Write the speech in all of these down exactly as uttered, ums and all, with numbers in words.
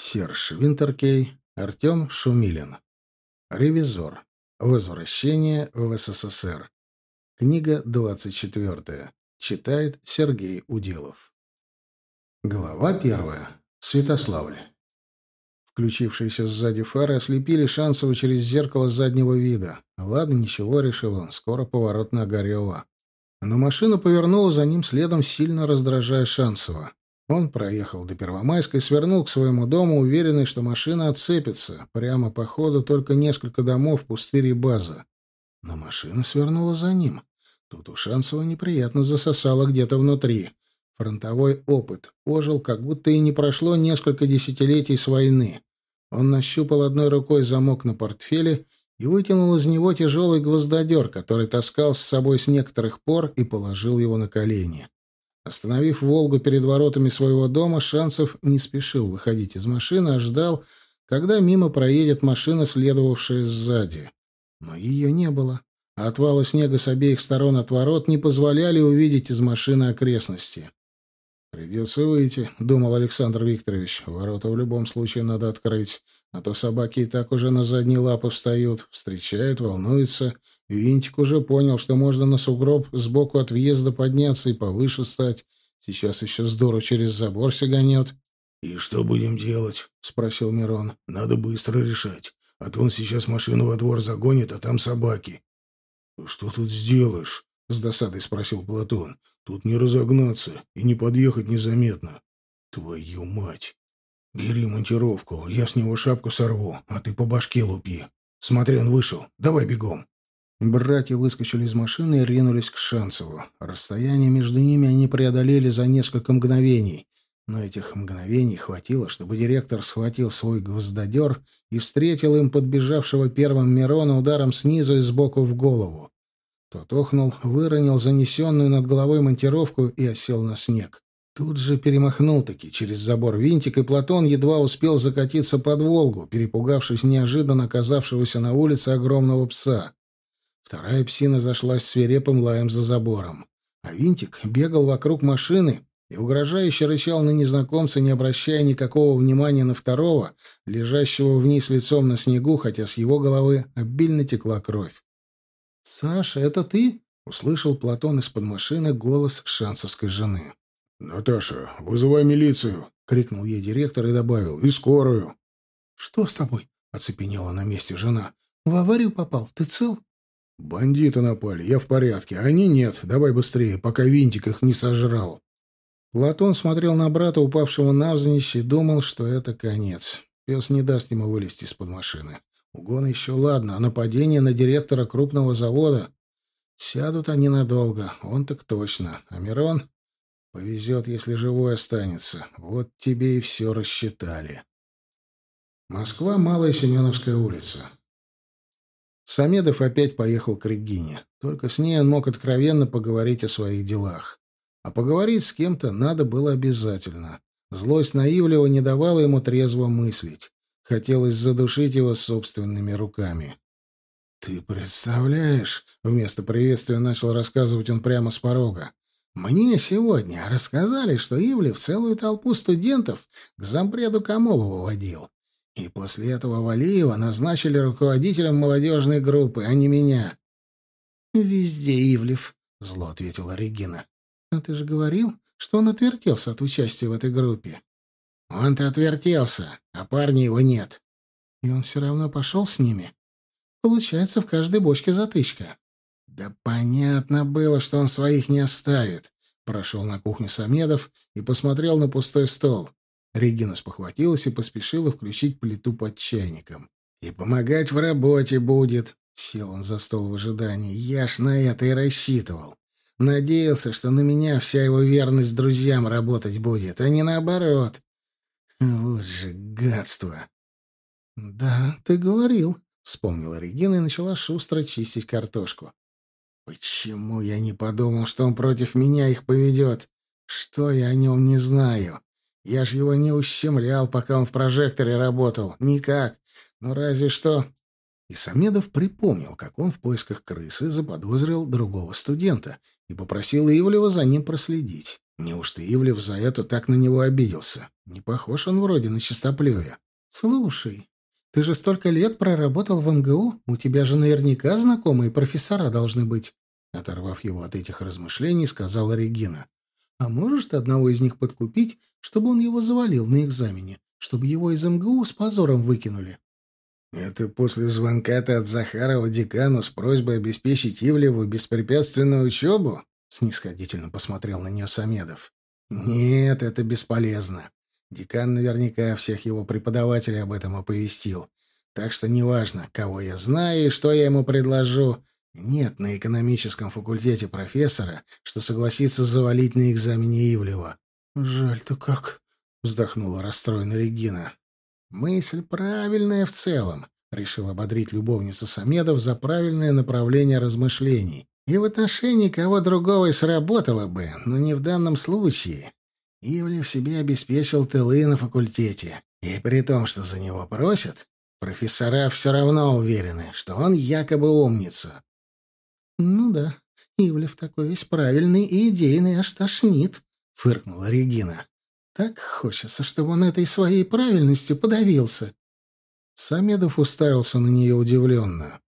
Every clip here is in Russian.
Серж Винтеркей, Артем Шумилин. Ревизор. Возвращение в СССР. Книга двадцать четвертая. Читает Сергей Уделов. Глава первая. Святославль. Включившиеся сзади фары ослепили Шанцева через зеркало заднего вида. Ладно, ничего, решил он, скоро поворот на Огарева. Но машина повернула за ним следом, сильно раздражая Шанцева. Он проехал до Первомайской, свернул к своему дому, уверенный, что машина отцепится. Прямо по ходу только несколько домов, пустырь и база. Но машина свернула за ним. Тут у Шанцева неприятно засосало где-то внутри. Фронтовой опыт ожил, как будто и не прошло несколько десятилетий с войны. Он нащупал одной рукой замок на портфеле и вытянул из него тяжелый гвоздодер, который таскал с собой с некоторых пор, и положил его на колени. Остановив «Волгу» перед воротами своего дома, Шанцев не спешил выходить из машины, а ждал, когда мимо проедет машина, следовавшая сзади. Но ее не было, а отвалы снега с обеих сторон от ворот не позволяли увидеть из машины окрестности. «Придется выйти», — думал Александр Викторович. «Ворота в любом случае надо открыть, а то собаки и так уже на задние лапы встают, встречают, волнуются». Винтик уже понял, что можно на сугроб сбоку от въезда подняться и повыше стать. Сейчас еще здорово через забор сиганет. — И что будем делать? — спросил Мирон. — Надо быстро решать. А то он сейчас машину во двор загонит, а там собаки. — Что тут сделаешь? — с досадой спросил Платон. — Тут не разогнаться и не подъехать незаметно. — Твою мать! Бери монтировку, я с него шапку сорву, а ты по башке лупи. Смотри, он вышел. Давай бегом. Братья выскочили из машины и ринулись к Шанцеву. Расстояние между ними они преодолели за несколько мгновений. Но этих мгновений хватило, чтобы директор схватил свой гвоздодер и встретил им подбежавшего первым Мирона ударом снизу и сбоку в голову. Тот охнул, выронил занесенную над головой монтировку и осел на снег. Тут же перемахнул-таки через забор Винтик, и Платон едва успел закатиться под «Волгу», перепугавшись неожиданно оказавшегося на улице огромного пса. Вторая псина зашлась свирепым лаем за забором. А Винтик бегал вокруг машины и угрожающе рычал на незнакомца, не обращая никакого внимания на второго, лежащего вниз лицом на снегу, хотя с его головы обильно текла кровь. — Саша, это ты? — услышал Платон из-под машины голос шанцевской жены. — Наташа, вызывай милицию! — крикнул ей директор и добавил. — И скорую! — Что с тобой? — оцепенела на месте жена. — В аварию попал? Ты цел? «Бандиты напали, я в порядке, а они нет. Давай быстрее, пока Винтик их не сожрал». Платон смотрел на брата, упавшего навзничь, и думал, что это конец. Пес не даст ему вылезти из-под машины. Угон еще ладно, а нападение на директора крупного завода... Сядут они надолго, он так точно. А Мирон... Повезет, если живой останется. Вот тебе и все рассчитали. Москва, Малая Семеновская улица. Самедов опять поехал к Регине. Только с ней он мог откровенно поговорить о своих делах. А поговорить с кем-то надо было обязательно. Злость на Ивлева не давала ему трезво мыслить. Хотелось задушить его собственными руками. «Ты представляешь?» — вместо приветствия начал рассказывать он прямо с порога. «Мне сегодня рассказали, что Ивлев целую толпу студентов к зампреду Камолову водил. И после этого Валиева назначили руководителем молодежной группы, а не меня». «Везде Ивлев», — зло ответила Регина. «А ты же говорил, что он отвертелся от участия в этой группе». «Он-то отвертелся, а парня его нет». «И он все равно пошел с ними?» «Получается, в каждой бочке затычка». «Да понятно было, что он своих не оставит», — прошел на кухню Самедов и посмотрел на пустой стол. Регина спохватилась и поспешила включить плиту под чайником. «И помогать в работе будет», — сел он за стол в ожидании. «Я ж на это и рассчитывал. Надеялся, что на меня вся его верность друзьям работать будет, а не наоборот. Вот же гадство!» «Да, ты говорил», — вспомнила Регина и начала шустро чистить картошку. «Почему я не подумал, что он против меня их поведет? Что я о нем не знаю? Я ж его не ущемлял, пока он в прожекторе работал. Никак. Ну, разве что...» И Самедов припомнил, как он в поисках крысы заподозрил другого студента и попросил Ивлева за ним проследить. Неужто Ивлев за это так на него обиделся? Не похож он вроде на чистоплюя. «Слушай, ты же столько лет проработал в эм гэ у, у тебя же наверняка знакомые профессора должны быть», оторвав его от этих размышлений, сказала Регина. «А можешь ты одного из них подкупить, чтобы он его завалил на экзамене, чтобы его из эм гэ у с позором выкинули?» «Это после звонка-то от Захарова декану с просьбой обеспечить Ивлеву беспрепятственную учебу?» — снисходительно посмотрел на нее Самедов. «Нет, это бесполезно. Декан наверняка всех его преподавателей об этом оповестил. Так что неважно, кого я знаю и что я ему предложу. Нет на экономическом факультете профессора, что согласится завалить на экзамене Ивлева». «Жаль-то как», — вздохнула расстроенная Регина. «Мысль правильная в целом», — решил ободрить любовницу Самедов за правильное направление размышлений. «И в отношении кого другого и сработало бы, но не в данном случае. Ивлев себе обеспечил тылы на факультете, и при том, что за него просят, профессора все равно уверены, что он якобы умница». «Ну да, Ивлев такой весь правильный и идейный, аж тошнит», — фыркнула Регина. «Так хочется, чтобы он этой своей правильностью подавился». Самедов уставился на нее удивленно.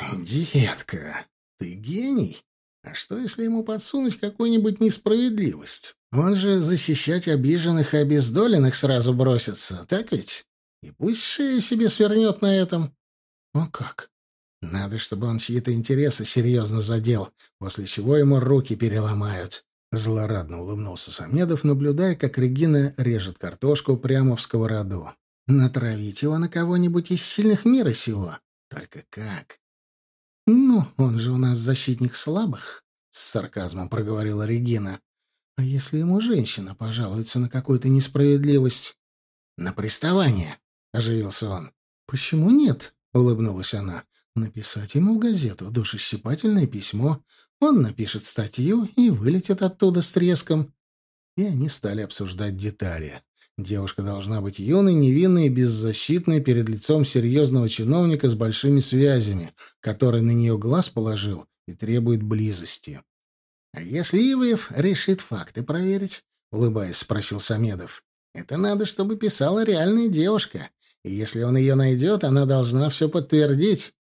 «Детка, ты гений? А что, если ему подсунуть какую-нибудь несправедливость? Он же защищать обиженных и обездоленных сразу бросится, так ведь? И пусть шею себе свернет на этом». «А как?» «Надо, чтобы он чьи-то интересы серьезно задел, после чего ему руки переломают». Злорадно улыбнулся Самедов, наблюдая, как Регина режет картошку прямо в сковороду. «Натравить его на кого-нибудь из сильных мира сего? Только как?» «Ну, он же у нас защитник слабых», — с сарказмом проговорила Регина. «А если ему женщина пожалуется на какую-то несправедливость?» «На приставание», — оживился он. «Почему нет?» — улыбнулась она. «Написать ему в газету душещипательное письмо. Он напишет статью и вылетит оттуда с треском». И они стали обсуждать детали. Девушка должна быть юной, невинной и беззащитной перед лицом серьезного чиновника с большими связями, который на нее глаз положил и требует близости. «А если Ивлев решит факты проверить?» — улыбаясь, спросил Самедов. «Это надо, чтобы писала реальная девушка. И если он ее найдет, она должна все подтвердить».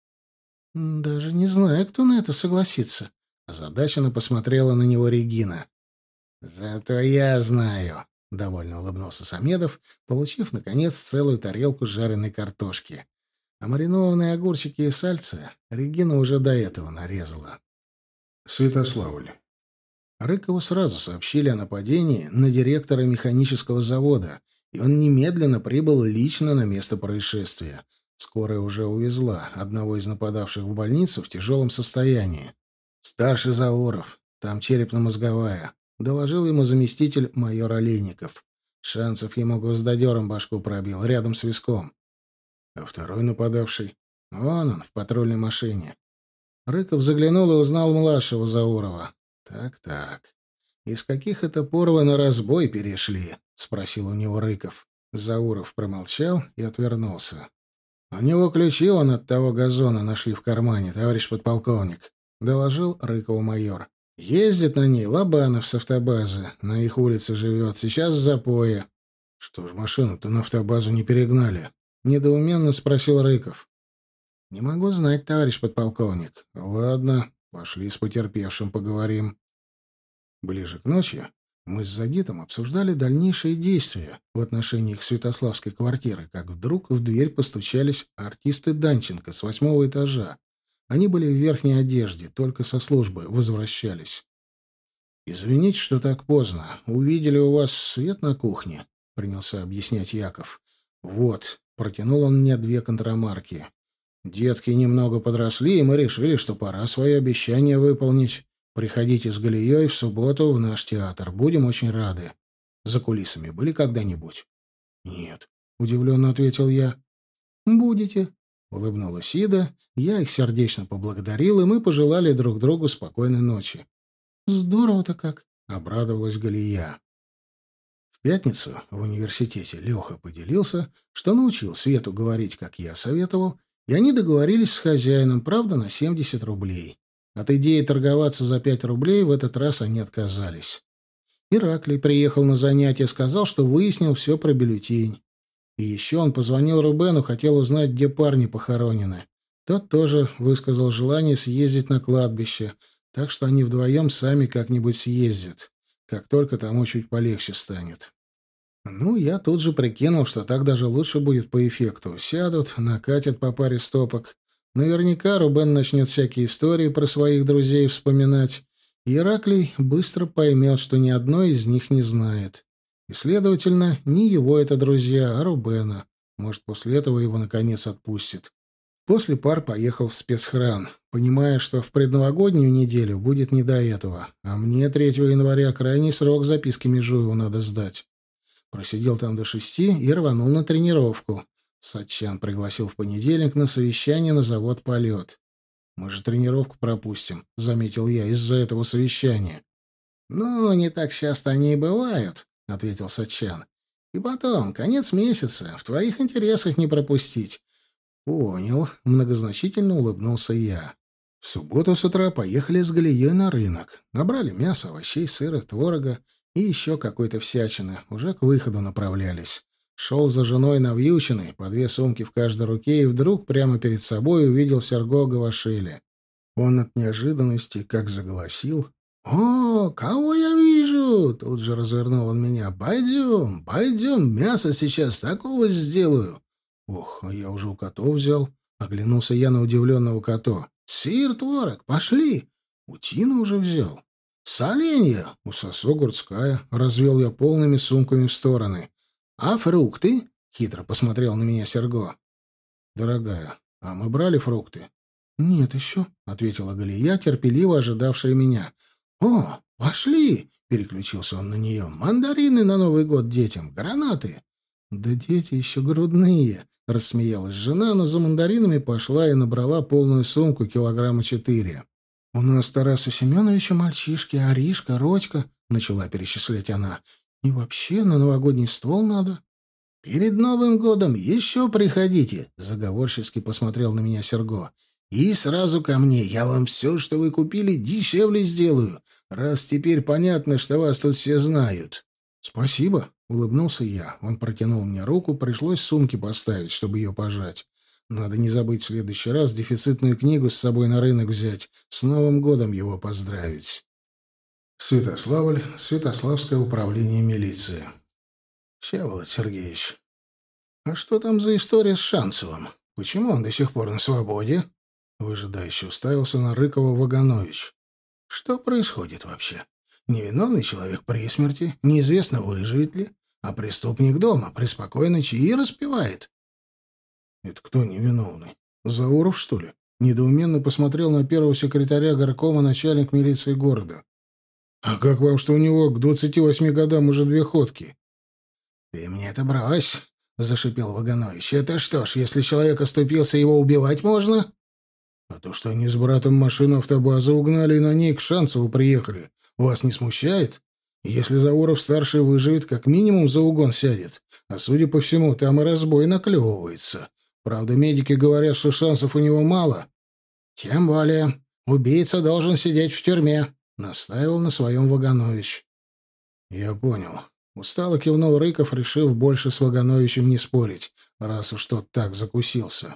«Даже не знаю, кто на это согласится», — озадаченно посмотрела на него Регина. «Зато я знаю», — довольно улыбнулся Самедов, получив, наконец, целую тарелку жареной картошки. А маринованные огурчики и сальце Регина уже до этого нарезала. Святославль. Рыкову сразу сообщили о нападении на директора механического завода, и он немедленно прибыл лично на место происшествия. Скорая уже увезла одного из нападавших в больницу в тяжелом состоянии. «Старший Зауров, там черепно-мозговая», — доложил ему заместитель майор Олейников. Шансов ему гвоздодером башку пробил, рядом с виском. А второй нападавший? Вон он, в патрульной машине. Рыков заглянул и узнал младшего Заурова. «Так-так. Из каких это пор вы на разбой перешли?» — спросил у него Рыков. Зауров промолчал и отвернулся. «У него ключи он от того газона нашли в кармане, товарищ подполковник», — доложил Рыкову майор. «Ездит на ней Лобанов с автобазы. На их улице живет. Сейчас в запое». «Что ж машину-то на автобазу не перегнали?» — недоуменно спросил Рыков. «Не могу знать, товарищ подполковник». «Ладно, пошли с потерпевшим поговорим». Ближе к ночи мы с Загитом обсуждали дальнейшие действия в отношении их святославской квартиры, как вдруг в дверь постучались артисты Данченко с восьмого этажа. Они были в верхней одежде, только со службы возвращались. «Извините, что так поздно. Увидели у вас свет на кухне», — принялся объяснять Яков. «Вот», — протянул он мне две контрамарки. «Детки немного подросли, и мы решили, что пора свое обещание выполнить. Приходите с Галией в субботу в наш театр. Будем очень рады. За кулисами были когда-нибудь?» «Нет», — удивленно ответил я. «Будете», — улыбнулась Ида. Я их сердечно поблагодарил, и мы пожелали друг другу спокойной ночи. «Здорово-то как», — обрадовалась Галия. В пятницу в университете Леха поделился, что научил Свету говорить, как я советовал, и они договорились с хозяином, правда, на семьдесят рублей. От идеи торговаться за пять рублей в этот раз они отказались. Ираклий приехал на занятие, сказал, что выяснил все про бюллетень. И еще он позвонил Рубену, хотел узнать, где парни похоронены. Тот тоже высказал желание съездить на кладбище, так что они вдвоем сами как-нибудь съездят, как только тому чуть полегче станет. Ну, я тут же прикинул, что так даже лучше будет по эффекту. Сядут, накатят по паре стопок. Наверняка Рубен начнет всякие истории про своих друзей вспоминать. И Ираклий быстро поймет, что ни одной из них не знает. И, следовательно, не его это друзья, а Рубена. Может, после этого его, наконец, отпустит. После пар поехал в спецхран, понимая, что в предновогоднюю неделю будет не до этого. А мне третьего января крайний срок записки Межуеву надо сдать. Просидел там до шести и рванул на тренировку. Сатчан пригласил в понедельник на совещание на завод «Полет». «Мы же тренировку пропустим», — заметил я, — «из-за этого совещания». «Ну, не так часто они и бывают», — ответил Сатчан. «И потом, конец месяца, в твоих интересах не пропустить». «Понял», — многозначительно улыбнулся я. В субботу с утра поехали с Галией на рынок. Набрали мясо, овощей, сыра, творога и еще какой-то всячины. Уже к выходу направлялись. Шел за женой навьюченный, по две сумки в каждой руке, и вдруг прямо перед собой увидел Серго Гавашели. Он от неожиданности как заголосил. «О, кого я вижу?» Тут же развернул он меня. «Пойдем, пойдем, мясо сейчас такого сделаю». Ох, а я уже у котов взял. Оглянулся я на удивленного кота. «Сыр, творог, пошли!» Утина уже взял. «Соленья!» — у сосо гурцкая. Развел я полными сумками в стороны. «А фрукты?» — хитро посмотрел на меня Серго. «Дорогая, а мы брали фрукты?» «Нет еще», — ответила Галия, терпеливо ожидавшая меня. «О, пошли!» — переключился он на нее. «Мандарины на Новый год детям, гранаты!» «Да дети еще грудные!» — рассмеялась жена, но за мандаринами пошла и набрала полную сумку килограмма четыре. «У нас Тараса Семеновича мальчишки, Аришка, Родька», — начала перечислять она. «И вообще на новогодний стол надо». «Перед Новым годом еще приходите», — заговорчески посмотрел на меня Серго. «И сразу ко мне. Я вам все, что вы купили, дешевле сделаю, раз теперь понятно, что вас тут все знают». «Спасибо», — улыбнулся я. Он протянул мне руку, пришлось сумки поставить, чтобы ее пожать. Надо не забыть в следующий раз дефицитную книгу с собой на рынок взять, с Новым годом его поздравить. Святославль, Святославское управление милиции. Всеволод Сергеевич, а что там за история с Шанцевым? Почему он до сих пор на свободе? Выжидающе уставился на Рыкова Ваганович. Что происходит вообще? Невиновный человек при смерти, неизвестно, выживет ли, а преступник дома преспокойно чаи распивает. Это кто невиновный? Зауров, что ли? Недоуменно посмотрел на первого секретаря горкома начальник милиции города. А как вам, что у него к двадцати восьми годам уже две ходки? Ты мне это брось, зашипел Ваганович. Это что ж, если человек оступился, его убивать можно? А то, что они с братом машину автобазы угнали и на ней к Шанцеву приехали, вас не смущает? Если Зауров-старший выживет, как минимум за угон сядет. А судя по всему, там и разбой наклевывается. Правда, медики говорят, что шансов у него мало. Тем более, убийца должен сидеть в тюрьме, настаивал на своем Ваганович. Я понял. Устало кивнул Рыков, решив больше с Вагановичем не спорить, раз уж тот так закусился.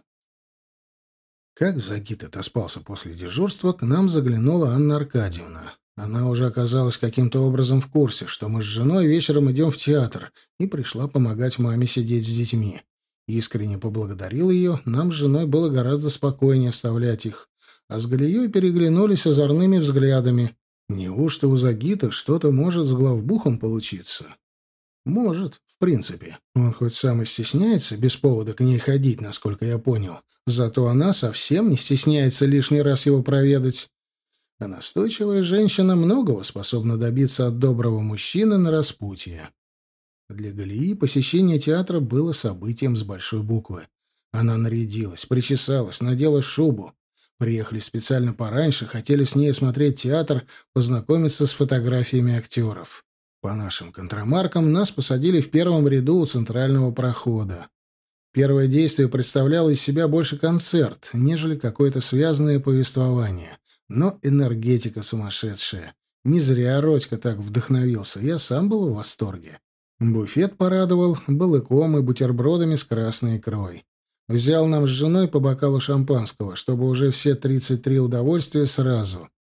Как Загит отоспался после дежурства, к нам заглянула Анна Аркадьевна. Она уже оказалась каким-то образом в курсе, что мы с женой вечером идем в театр, и пришла помогать маме сидеть с детьми. Искренне поблагодарил ее, нам с женой было гораздо спокойнее оставлять их. А с Галией переглянулись озорными взглядами. Неужто у Загита что-то может с главбухом получиться? Может, в принципе. Он хоть сам и стесняется без повода к ней ходить, насколько я понял. Зато она совсем не стесняется лишний раз его проведать. А настойчивая женщина многого способна добиться от доброго мужчины на распутье. Для Галии посещение театра было событием с большой буквы. Она нарядилась, причесалась, надела шубу. Приехали специально пораньше, хотели с ней осмотреть театр, познакомиться с фотографиями актеров. По нашим контрамаркам нас посадили в первом ряду у центрального прохода. Первое действие представляло из себя больше концерт, нежели какое-то связанное повествование. Но энергетика сумасшедшая. Не зря Родька так вдохновился, я сам был в восторге. Буфет порадовал балыком и бутербродами с красной икрой. Взял нам с женой по бокалу шампанского, чтобы уже все тридцать три удовольствия сразу.